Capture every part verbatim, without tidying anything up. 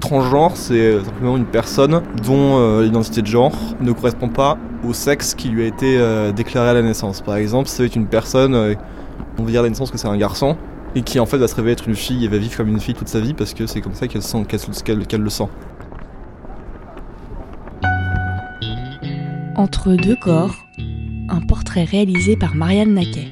transgenre, c'est simplement une personne dont euh, l'identité de genre ne correspond pas au sexe qui lui a été euh, déclaré à la naissance. Par exemple, ça va être une personne, euh, on va dire à la naissance que c'est un garçon, et qui en fait va se révéler être une fille et va vivre comme une fille toute sa vie parce que c'est comme ça qu'elle, sent, qu'elle, qu'elle, qu'elle le sent. Entre deux corps, un portrait réalisé par Marianne Naquet.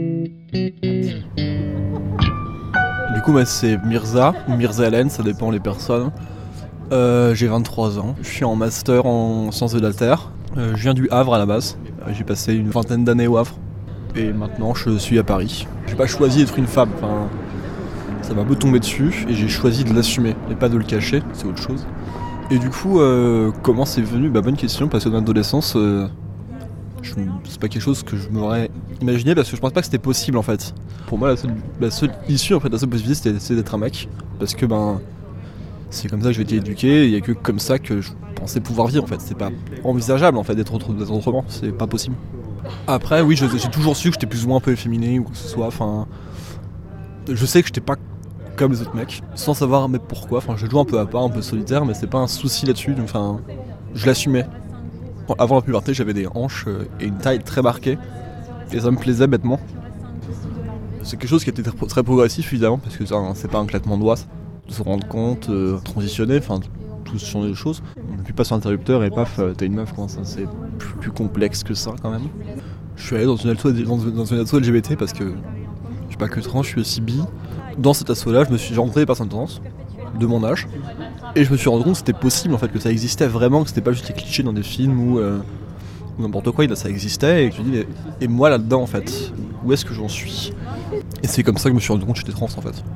Du coup, bah, c'est Mirza, ou Mirza Hélène, ça dépend les personnes. Euh, j'ai vingt-trois ans, je suis en master en sciences de la Terre. Euh, je viens du Havre à la base, euh, j'ai passé une vingtaine d'années au Havre. Et maintenant, je suis à Paris. J'ai pas choisi d'être une femme, enfin, ça m'a un peu tombé dessus, et j'ai choisi de l'assumer, et pas de le cacher, c'est autre chose. Et du coup, euh, comment c'est venu ? Bah, bonne question, parce que dans l'adolescence, euh, je, c'est pas quelque chose que je m'aurais imaginé, parce que je pense pas que c'était possible en fait. Pour moi, la seule, la seule issue, en fait, la seule possibilité, c'était, c'était d'être un mec, parce que ben, c'est comme ça que j'ai été éduqué, et il y a que comme ça que je pensais pouvoir vivre en fait. C'est pas envisageable en fait d'être, autre, d'être autrement, c'est pas possible. Après, oui, je, j'ai toujours su que j'étais plus ou moins un peu efféminé ou quoi que ce soit, enfin, je sais que j'étais pas comme les autres mecs, sans savoir mais pourquoi, enfin je joue un peu à part, un peu solitaire, mais c'est pas un souci là-dessus, donc, enfin, je l'assumais. Avant la puberté, j'avais des hanches et une taille très marquée, et ça me plaisait bêtement. C'est quelque chose qui était très, très progressif évidemment, parce que ça, c'est pas un claquement de doigts, de se rendre compte, euh, transitionner, enfin tout ce genre de choses. On appuie pas sur l'interrupteur et paf, euh, t'as une meuf, quoi. Ça, c'est plus, plus complexe que ça quand même. Je suis allé dans une asso, dans, dans une asso L G B T parce que je suis pas que trans, je suis aussi bi. Dans cet asso-là, je me suis j'ai rencontré des personnes trans de mon âge et je me suis rendu compte que c'était possible en fait, que ça existait vraiment, que c'était pas juste des clichés dans des films ou, euh, ou n'importe quoi. Là, ça existait et je me dis mais, et moi là-dedans en fait, où est-ce que j'en suis ? Et c'est comme ça que je me suis rendu compte que j'étais trans en fait.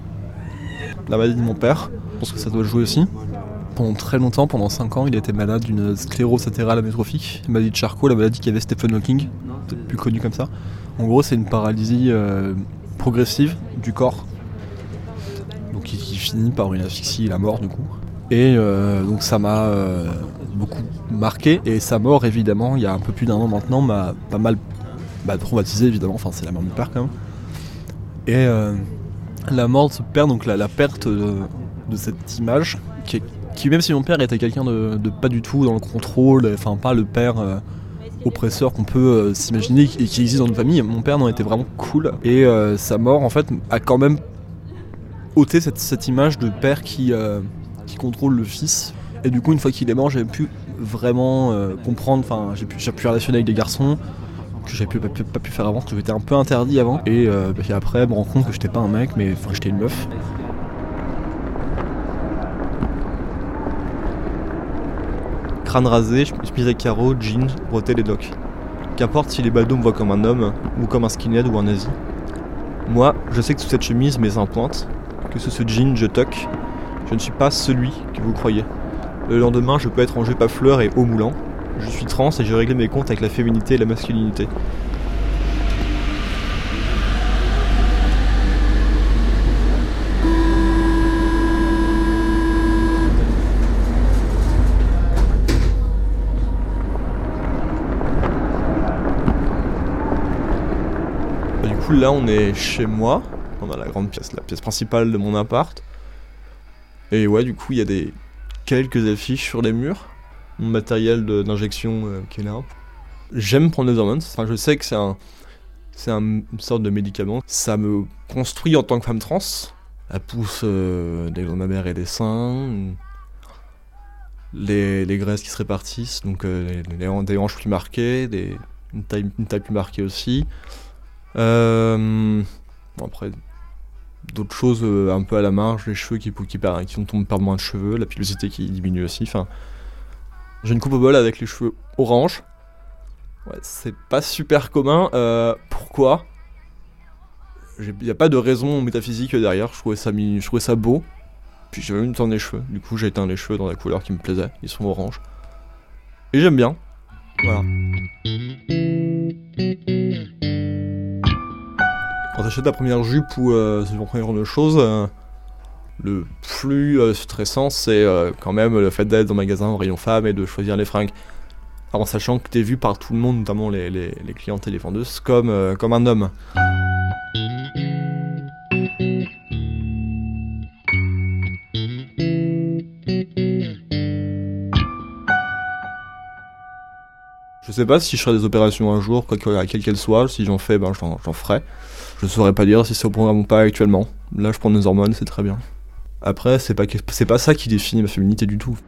La maladie de mon père, je pense que ça doit jouer aussi. Pendant très longtemps, pendant cinq ans, il était malade d'une sclérose latérale amyotrophique, la maladie de Charcot, la maladie qu'avait Stephen Hawking, peut-être plus connu comme ça. En gros, c'est une paralysie euh, progressive du corps, donc qui, qui finit par une asphyxie et la mort du coup. Et euh, donc ça m'a euh, beaucoup marqué, et sa mort évidemment, il y a un peu plus d'un an maintenant, m'a pas mal bah, traumatisé évidemment, enfin c'est la mort de mon père quand même. Et euh, la mort de ce père, donc la, la perte de, de cette image, qui, est, qui même si mon père était quelqu'un de, de pas du tout dans le contrôle, enfin pas le père euh, oppresseur qu'on peut euh, s'imaginer et qui existe dans notre famille, mon père non était vraiment cool. Et euh, sa mort en fait a quand même ôté cette, cette image de père qui, euh, qui contrôle le fils. Et du coup une fois qu'il est mort, j'avais pu vraiment euh, comprendre, enfin j'ai pu, j'ai pu relationner avec des garçons que j'avais pu, pas, pu, pas pu faire avant, que j'étais un peu interdit avant, et euh, bah, après me rendre compte que j'étais pas un mec, mais enfin j'étais une meuf. Crâne rasé, chemise à carreaux, jeans, bretelles et docks. Qu'importe si les badauds me voient comme un homme, ou comme un skinhead ou un nazi. Moi, je sais que sous cette chemise, mes seins pointent, que sous ce jean, je toque. Je ne suis pas celui que vous croyez. Le lendemain, je peux être en jupe à fleurs et haut moulant. Je suis trans et j'ai réglé mes comptes avec la féminité et la masculinité. Du coup là on est chez moi, on a la grande pièce, la pièce principale de mon appart. Et ouais du coup il y a des quelques affiches sur les murs. Mon matériel de, d'injection euh, qui est là. J'aime prendre des hormones, enfin je sais que c'est un c'est un, une sorte de médicament. Ça me construit en tant que femme trans. Elle pousse euh, des glandes mammaires et des seins, les, les graisses qui se répartissent, donc euh, les, les, des hanches plus marquées, des, une, taille, une taille plus marquée aussi. Euh, bon après, d'autres choses euh, un peu à la marge, les cheveux qui, qui, qui, qui tombent par moins de cheveux, la pilosité qui diminue aussi. Enfin, j'ai une coupe au bol avec les cheveux orange. Ouais, c'est pas super commun. Euh, pourquoi ? Il n'y a pas de raison métaphysique derrière. Je trouvais ça, je trouvais ça beau. Puis j'avais même teint les cheveux. Du coup, j'ai éteint les cheveux dans la couleur qui me plaisait. Ils sont orange. Et j'aime bien. Voilà. Quand t'achètes ta première jupe ou euh, ce genre de choses, euh, le plus euh, stressant, c'est euh, quand même le fait d'être dans le magasin au rayon femmes et de choisir les fringues. En sachant que t'es vu par tout le monde, notamment les, les, les clientes et les vendeuses, comme, euh, comme un homme. sais pas si je ferai des opérations un jour, quoi quelle qu'elle soit. Si j'en fais, ben j'en, j'en ferai. Je saurais pas dire si c'est au programme ou pas actuellement. Là, je prends des hormones, c'est très bien. Après, c'est pas, c'est pas ça qui définit ma féminité du tout.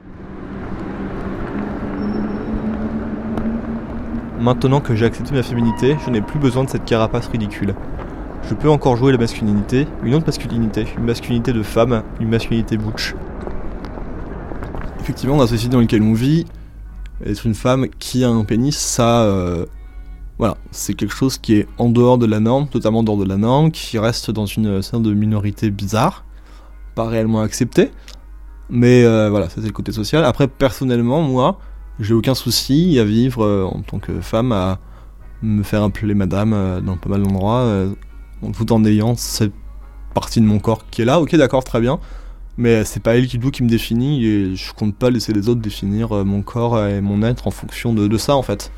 Maintenant que j'ai accepté ma féminité, je n'ai plus besoin de cette carapace ridicule. Je peux encore jouer la masculinité, une autre masculinité, une masculinité de femme, une masculinité butch. Effectivement, dans la société dans laquelle on vit, être une femme qui a un pénis, ça, euh, voilà, c'est quelque chose qui est en dehors de la norme, totalement en dehors de la norme, qui reste dans une sorte de minorité bizarre, pas réellement acceptée, mais euh, voilà, ça c'est le côté social. Après, personnellement, moi, j'ai aucun souci à vivre euh, en tant que femme, à me faire appeler madame euh, dans pas mal d'endroits, euh, tout en ayant cette partie de mon corps qui est là, ok d'accord, très bien, mais c'est pas elle qui, qui me définit, et je compte pas laisser les autres définir euh, mon corps et mon être en fonction de, de ça en fait.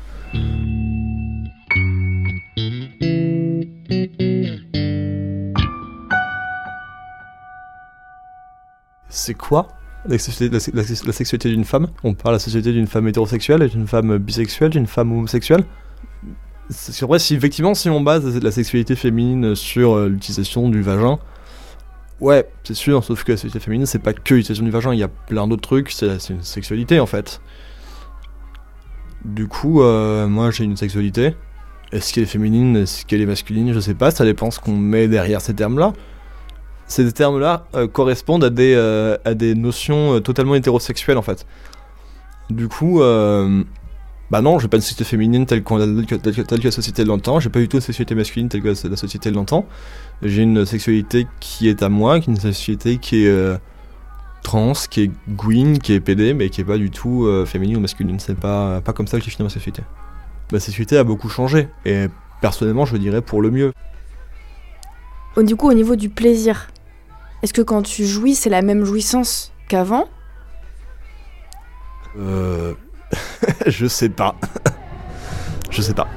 C'est quoi la sexualité, la, la, la sexualité d'une femme? On parle de la sexualité d'une femme hétérosexuelle, d'une femme bisexuelle, d'une femme homosexuelle. C'est vrai, si effectivement, si on base la sexualité féminine sur euh, l'utilisation du vagin, ouais, c'est sûr, sauf que la sexualité féminine, c'est pas que l'utilisation du vagin, il y a plein d'autres trucs, c'est, c'est une sexualité en fait. Du coup, euh, moi j'ai une sexualité. Est-ce qu'elle est féminine, est-ce qu'elle est masculine, je sais pas, ça dépend ce qu'on met derrière ces termes-là. Ces termes-là euh, correspondent à des, euh, à des notions euh, totalement hétérosexuelles en fait. Du coup, euh, bah non, j'ai pas une sexualité féminine telle, qu'on, telle, que, telle, que, telle que la société l'entend, j'ai pas du tout une sexualité masculine telle que la, la société l'entend. J'ai une sexualité qui est à moi, qui est une sexualité qui est euh, trans, qui est gwyn, qui est pédé, mais qui est pas du tout euh, féminine ou masculine. C'est pas, pas comme ça que j'ai fini ma sexualité. Ma sexualité a beaucoup changé, et personnellement je dirais pour le mieux. Du coup, au niveau du plaisir, est-ce que quand tu jouis, c'est la même jouissance qu'avant ? Euh... je sais pas. je sais pas.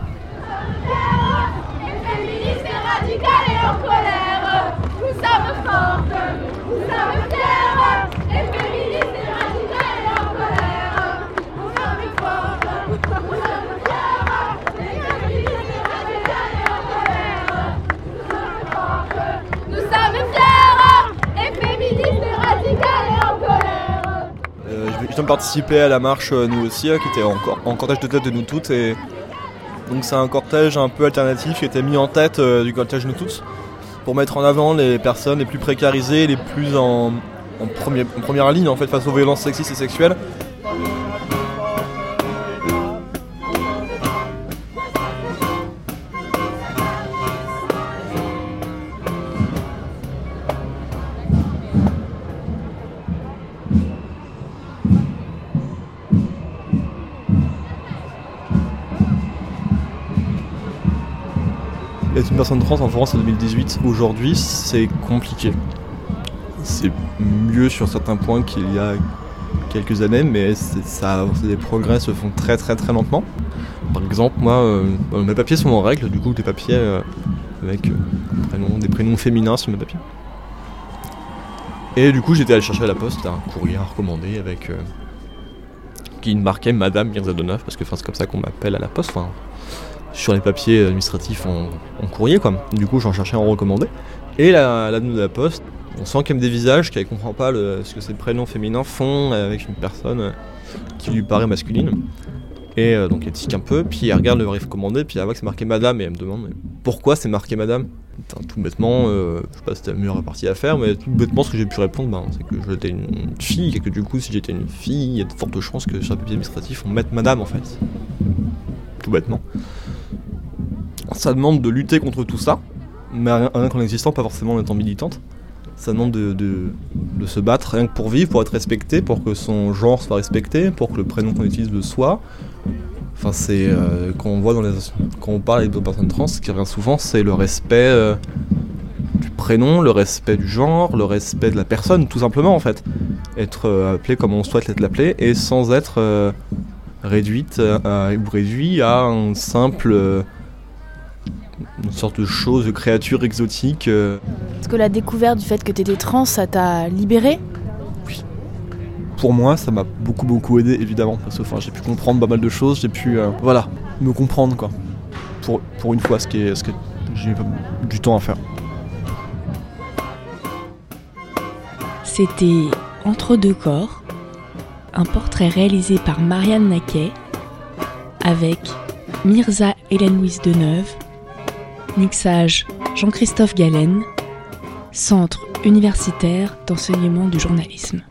Féministes radicales et en colère, nous sommes fortes, nous sommes fières. Les féministes radicales et en colère, nous sommes fortes, nous sommes fières. Les féministes radicales et en colère, nous sommes fortes, nous sommes fières. Les féministes radicales et en colère. Euh, je viens de participer à la marche euh, nous aussi, euh, qui était en, en cortège de tête de nous toutes, et donc c'est un cortège un peu alternatif qui était mis en tête euh, du cortège nous toutes pour mettre en avant les personnes les plus précarisées, les plus en, en, premier, en première ligne en fait face aux violences sexistes et sexuelles. Être une personne trans en France en deux mille dix-huit, aujourd'hui, c'est compliqué. C'est mieux sur certains points qu'il y a quelques années, mais c'est, ça, les progrès se font très très très lentement. Par exemple, moi, euh, mes papiers sont en règle, du coup des papiers euh, avec euh, prénoms, des prénoms féminins sur mes papiers. Et du coup j'étais allé chercher à la poste un courrier à recommander avec... Euh, qui marquait Madame Mirzadonov, parce que c'est comme ça qu'on m'appelle à la poste, enfin... sur les papiers administratifs en, en courrier quoi. Du coup j'en cherchais un recommandé. Et la, la de la poste, on sent qu'elle me des visages, qu'elle comprend pas le, ce que ces prénoms féminins font avec une personne qui lui paraît masculine. Et euh, donc elle tique un peu, puis elle regarde le recommandé, puis elle voit que c'est marqué madame, et elle me demande mais pourquoi c'est marqué madame. Enfin, tout bêtement, euh, je sais pas si c'était la meilleure partie à faire, mais tout bêtement ce que j'ai pu répondre, ben, c'est que j'étais une fille, et que du coup si j'étais une fille, il y a de fortes chances que sur les papiers administratifs on mette madame en fait. Tout bêtement. Ça demande de lutter contre tout ça, mais rien, rien qu'en existant, pas forcément en étant militante. Ça demande de, de, de se battre rien que pour vivre, pour être respecté, pour que son genre soit respecté, pour que le prénom qu'on utilise le soit. Enfin, c'est euh, quand on voit dans les, quand on parle avec d'autres personnes trans, ce qui revient souvent, c'est le respect euh, du prénom, le respect du genre, le respect de la personne, tout simplement en fait. Être euh, appelé comme on souhaite l'être appelé, et sans être euh, réduite à, ou réduit à un simple euh, une sorte de chose, de créature exotique. Euh... Est-ce que la découverte du fait que t'étais trans, ça t'a libéré ? Oui. pour moi, ça m'a beaucoup beaucoup aidé évidemment, parce que enfin, j'ai pu comprendre pas mal de choses, j'ai pu euh, voilà, me comprendre quoi. Pour, pour une fois, ce qui est, ce que j'ai du temps à faire. C'était Entre deux corps, un portrait réalisé par Marianne Naquet, avec Mirza Hélène-Louise Deneuve, mixage Jean-Christophe Galen, Centre universitaire d'enseignement du journalisme.